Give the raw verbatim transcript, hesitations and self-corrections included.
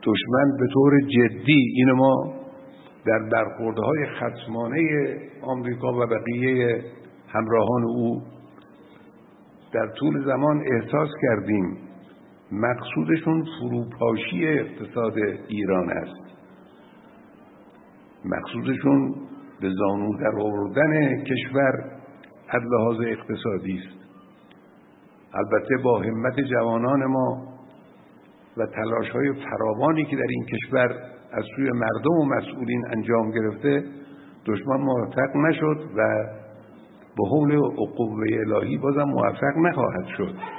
دشمن به طور جدی، این ما در برخوردهای خصمانه آمریکا و بقیه همراهان او در طول زمان احساس کردیم، مقصودشون فروپاشی اقتصاد ایران است. مقصودشون به زانو در آوردن کشور از لحاظ اقتصادی است. البته با همت جوانان ما و تلاش‌های فراوانی که در این کشور از سوی مردم و مسئولین انجام گرفته، دشمن موفق نشد و به حول و قوه الهی بازم موفق نخواهد شد.